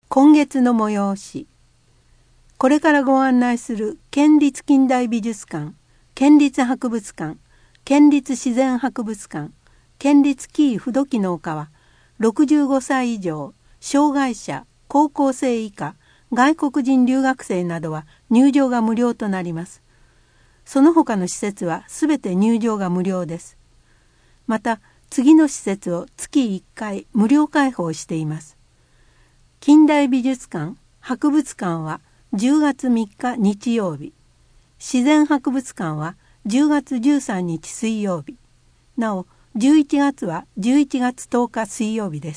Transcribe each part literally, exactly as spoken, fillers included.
今月の催し。これからご案内する県立近代美術館、県立博物館、県立自然博物館、県立紀伊不土記の丘は、ろくじゅうごさい以上、障害者、高校生以下、外国人留学生などは入場が無料となります。その他の施設はすべて入場が無料です。また、次の施設を月いっかい無料開放しています。近代美術館、博物館はじゅうがつみっか日曜日、自然博物館はじゅうがつじゅうさんにち水曜日、なおじゅういちがつはじゅういちがつとおか水曜日です。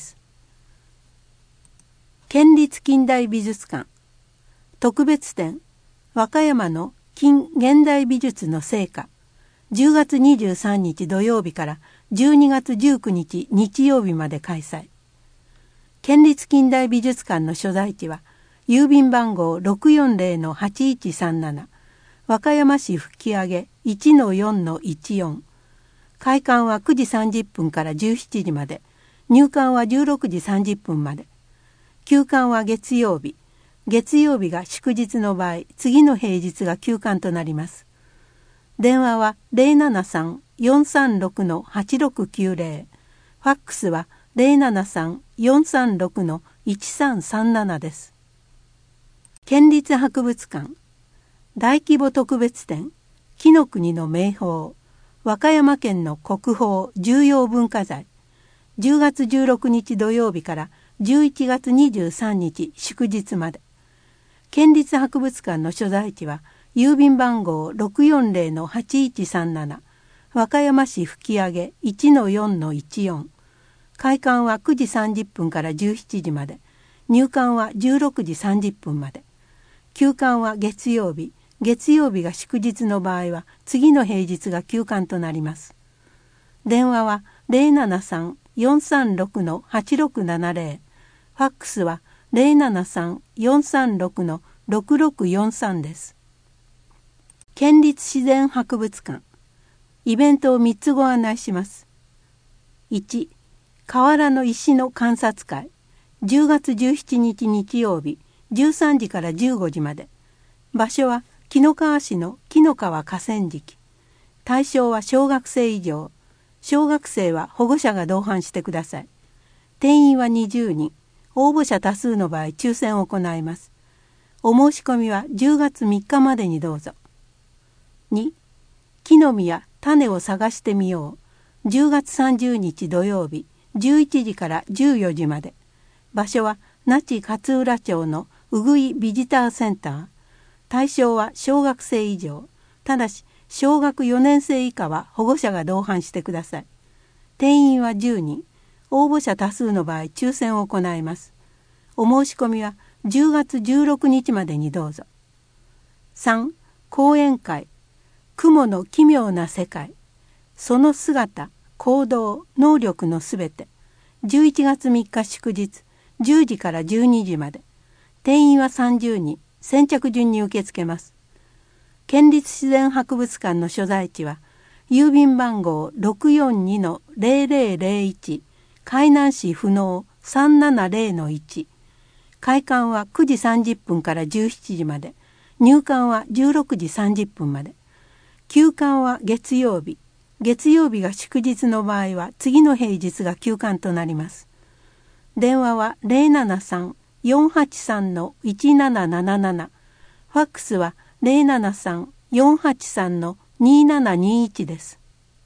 県立近代美術館特別展和歌山の近現代美術の成果、じゅうがつにじゅうさんにち土曜日からじゅうにがつじゅうくにち日曜日まで開催。県立近代美術館の所在地は郵便番号 ろくよんぜろのはちいちさんなな 和歌山市吹上 いちのよんのいちよん。開館はくじさんじゅっぷんからじゅうしちじまで、入館はじゅうろくじさんじゅっぷんまで。休館は月曜日、月曜日が祝日の場合、次の平日が休館となります。電話は ゼロななさん よんさんろく はちろくきゅうゼロ、ファックスは ゼロななさん よんさんろく いちさんさんなな です。県立博物館大規模特別展紀の国の名宝和歌山県の国宝重要文化財、じゅうがつじゅうろくにち土曜日からじゅういちがつにじゅうさんにち祝日まで。県立博物館の所在地は郵便番号 ろくよんぜろのはちいちさんなな 和歌山市吹上 いちのよんのいちよん。開館はくじさんじゅっぷんからじゅうしちじまで、入館はじゅうろくじさんじゅっぷんまで。休館は月曜日、月曜日が祝日の場合は次の平日が休館となります。電話は ゼロななさん よんさんろく はちろくななゼロ、ファックスは ゼロななさん よんさんろく ろくろくよんさん です。県立自然博物館イベントをみっつご案内します。いち、河原の石の観察会、じゅうがつじゅうしちにち日曜日、じゅうさんじからじゅうごじまで。場所は紀の川市の紀の川河川敷。対象は小学生以上。小学生は保護者が同伴してください。定員はにじゅうにん。応募者多数の場合抽選を行います。お申し込みはじゅうがつみっかまでにどうぞ。に、木の実や種を探してみよう。じゅうがつさんじゅうにち土曜日、じゅういちじからじゅうよじまで。場所は那智勝浦町のうぐいビジターセンター。対象は小学生以上。ただし小学よねんせい以下は保護者が同伴してください。定員はじゅうにん。応募者多数の場合抽選を行います。お申し込みはじゅうがつじゅうろくにちまでにどうぞ。さん、講演会雲の奇妙な世界、その姿、行動、能力のすべて、じゅういちがつみっか祝日、じゅうじからじゅうにじまで。定員はさんじゅうにん、先着順に受け付けます。県立自然博物館の所在地は郵便番号 ろくよんにのぜろぜろぜろいち 海南市不能 さんななぜろのいち。開館はくじさんじゅっぷんからじゅうしちじまで、入館はじゅうろくじさんじゅっぷんまで。休館は月曜日、月曜日が祝日の場合は次の平日が休館となります。電話は ゼロななさん よんはちさん いちなななななな、ファックスは ゼロななさん よんはちさん にななにいち です。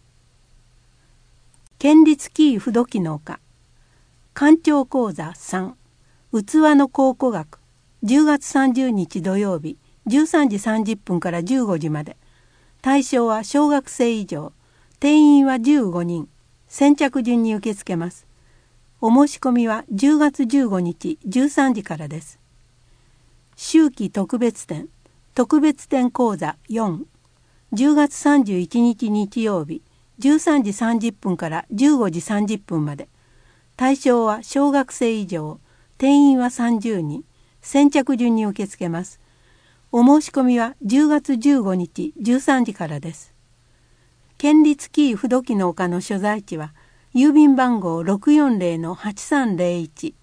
県立紀伊不土記の丘館長講座さん、器の考古学、じゅうがつさんじゅうにち土曜日、じゅうさんじさんじゅっぷんからじゅうごじまで。対象は小学生以上。定員はじゅうごにん。先着順に受け付けます。お申し込みはじゅうがつじゅうごにちじゅうさんじからです。秋季特別展特別展講座よん、じゅうがつさんじゅういちにち日曜日、じゅうさんじさんじゅっぷんからじゅうごじさんじゅっぷんまで。対象は小学生以上。定員はさんじゅうにん。先着順に受け付けます。お申し込みはじゅうがつじゅうごにちじゅうさんじからです。県立紀伊不土記の丘の所在地は郵便番号 ろくよんぜろのはちさんぜろいち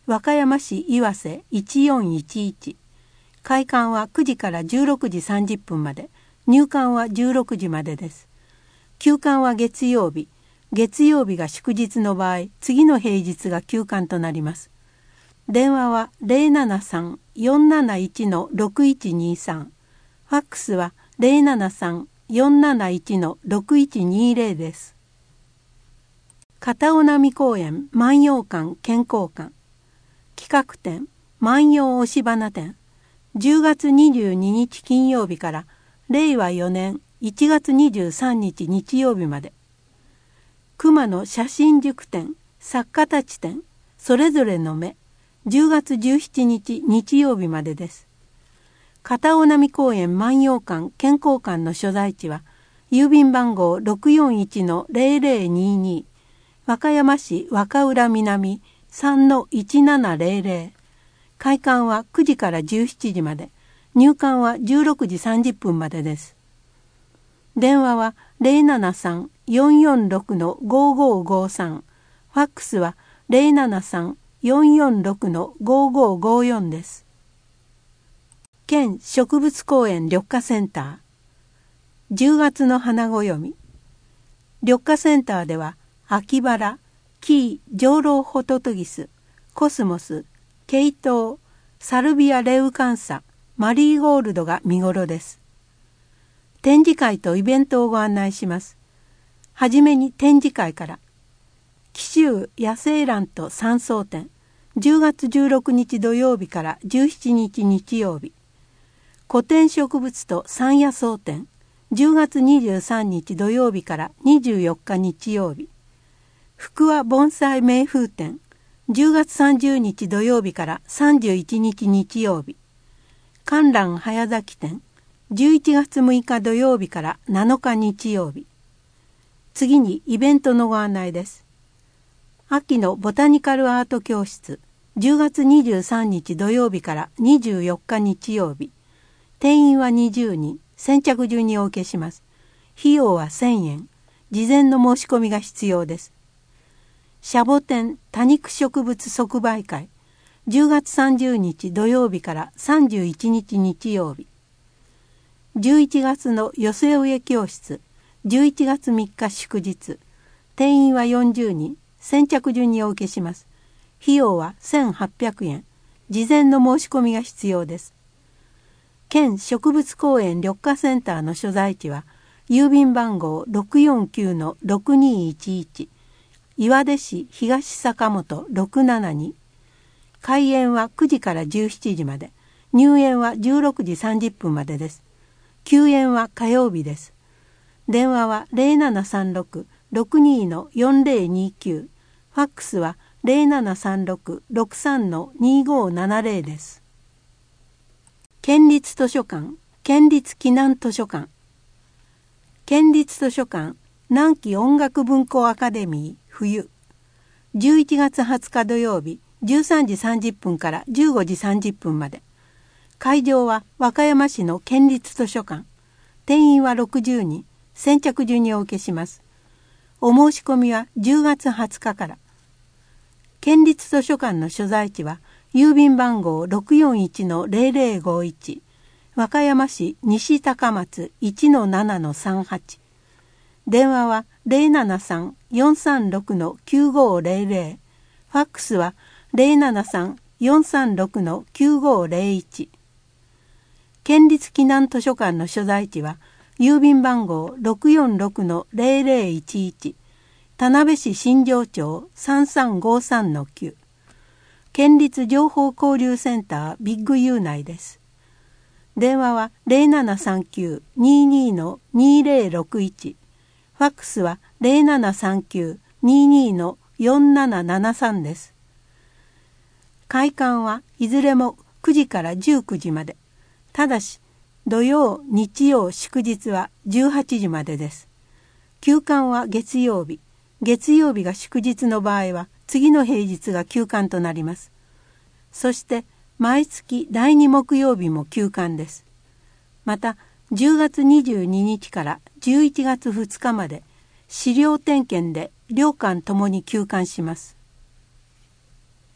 和歌山市岩瀬いちよんいちいち。開館はくじからじゅうろくじさんじゅっぷんまで、入館はじゅうろくじまでです。休館は月曜日、月曜日が祝日の場合、次の平日が休館となります。電話は ゼロななさん よんなないち ろくいちにさん、ファックスは ゼロななさん よんなないち ろくいちにゼロ です。片尾波公園万葉館健康館企画展万葉押し花展、じゅうがつにじゅうににち金曜日かられいわよねんいちがつにじゅうさんにち日曜日まで。熊野写真塾展作家たち展それぞれの目、じゅうがつじゅうしちにち日曜日までです。片尾波公園万葉館健康館の所在地は郵便番号 ろくよんいちのゼロゼロにに、和歌山市若浦南 さんのいちななゼロゼロ。開館はくじからじゅうしちじまで、入館はじゅうろくじさんじゅっぷんまでです。電話は ゼロななさん よんよんろく ごごごさん、ファックスは ゼロななさん よんよんろく ごごごよんです。県植物公園緑化センター、じゅうがつの花暦。緑化センターでは秋バラ、キー上老ホトトギス、コスモス、ケイトウ、サルビアレウカンサ、マリーゴールドが見頃です。展示会とイベントをご案内します。はじめに展示会から。紀州野生蘭と山荘展、じゅうがつじゅうろくにち土曜日からじゅうしちにち日曜日。古典植物と山野草展、じゅうがつにじゅうさんにち土曜日からにじゅうよっか日曜日。福和盆栽名風展、じゅうがつさんじゅうにち土曜日からさんじゅういちにち日曜日。観覧早咲き展、じゅういちがつむいか土曜日からなのか日曜日。次にイベントのご案内です。秋のボタニカルアート教室、じゅうがつにじゅうさんにち土曜日からにじゅうよっか日曜日。定員はにじゅうにん、先着順にお受けします。費用はせんえん、事前の申し込みが必要です。シャボテン多肉植物即売会、じゅうがつさんじゅうにち土曜日からさんじゅういちにち日曜日。じゅういちがつの寄せ植え教室、じゅういちがつみっか祝日。定員はよんじゅうにん、先着順にお受けします。費用はせんはっぴゃくえん、事前の申し込みが必要です。県植物公園緑化センターの所在地は郵便番号 ろくよんきゅうのろくにいちいち、岩出市東坂本ろくななに。開園はくじからじゅうしちじまで、入園はじゅうろくじさんじゅっぷんまでです。休園は火曜日です。電話は ゼロななさんろく ろくにのよんゼロにきゅう、ファックスは ゼロななさんろく ろくさんのにごななゼロです。県立図書館、県立紀南図書館。県立図書館南紀音楽文庫アカデミー冬、じゅういちがつはつか土曜日じゅうさんじさんじゅっぷんからじゅうごじさんじゅっぷんまで。会場は和歌山市の県立図書館。定員はろくじゅうにん、先着順にお受けします。お申し込みはじゅうがつはつかから。県立図書館の所在地は郵便番号 ろくよんいちのゼロゼロごいち、和歌山市西高松 いちのななのさんはち。電話は ゼロななさん よんさんろくのきゅうごゼロゼロ、ファックスは ゼロななさん よんさんろくのきゅうごゼロいち。県立紀南図書館の所在地は郵便番号 ろくよんろくのゼロゼロいちいち、田辺市新庄町 さんさんごさんのきゅう。県立情報交流センタービッグユー内です。電話は ゼロななさんきゅう ににのにゼロろくいち、ファックスは ゼロななさんきゅう ににのよんななななさんです。開館はいずれもくじからじゅうくじまで。ただし土曜、日曜、祝日はじゅうはちじまでです。休館は月曜日。月曜日が祝日の場合は次の平日が休館となります。そして毎月だいに木曜日も休館です。またじゅうがつにじゅうににちからじゅういちがつふつかまで資料点検で両館ともに休館します。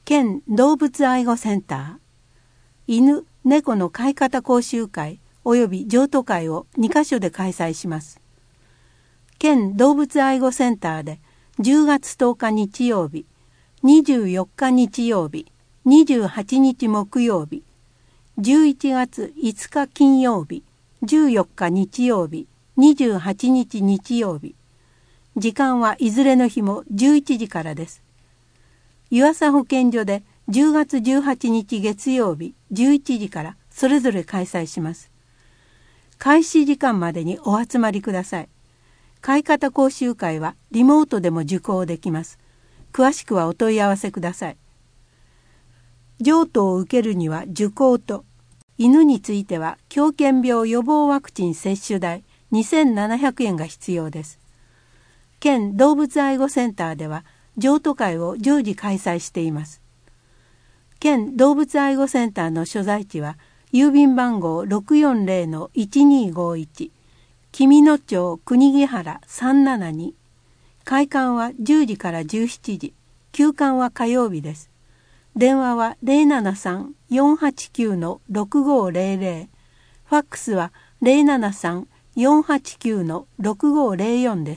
県動物愛護センター、犬・猫の飼い方講習会及び譲渡会をにカ所で開催します。県動物愛護センターでじゅうがつとおか日曜日、にじゅうよっか日曜日、にじゅうはちにち木曜日、じゅういちがついつか金曜日、じゅうよっか日曜日、にじゅうはちにち日曜日。時間はいずれの日もじゅういちじからです。湯浅保健所でじゅうがつじゅうはちにち月曜日じゅういちじからそれぞれ開催します。開始時間までにお集まりください。飼い方講習会はリモートでも受講できます。詳しくはお問い合わせください。譲渡を受けるには受講と、犬については狂犬病予防ワクチン接種代にせんななひゃくえんが必要です。県動物愛護センターでは譲渡会を常時開催しています。県動物愛護センターの所在地は郵便番号 ろくよんぜろのいちにーごいち、紀美野町国木原さんななに。開館はじゅうじからじゅうしちじ、休館は火曜日です。電話は ゼロななさん よんはちきゅう のろくごーぜろぜろ、ファックスは ゼロななさん よんはちきゅう のろくごーぜろよんです。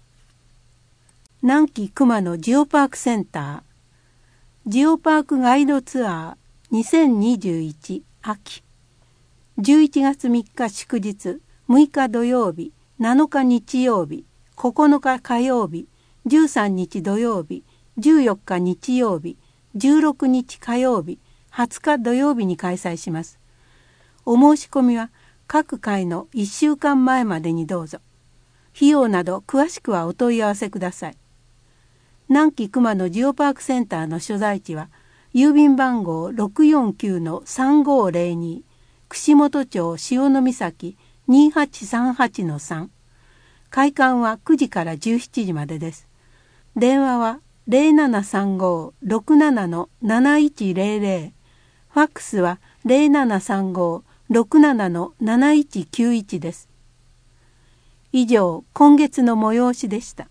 南紀熊野ジオパークセンター、ジオパークガイドツアーにせんにじゅういち秋、じゅういちがつみっか祝日、むいか土曜日、なのか日曜日、ここのか火曜日、じゅうさんにち土曜日、じゅうよっか日曜日、じゅうろくにち火曜日、はつか土曜日に開催します。お申し込みは各回のいっしゅうかんまえまでにどうぞ。費用など詳しくはお問い合わせください。南紀熊野ジオパークセンターの所在地は郵便番号 ろくよんきゅうのさんごーぜろに、串本町潮岬 にはちさんはちのさん。開館はくじからじゅうしちじまでです。電話はゼロななさんごーろくななのなないちぜろぜろ、ファックスはゼロななさんごーろくななのなないちきゅういちです。以上、今月の催しでした。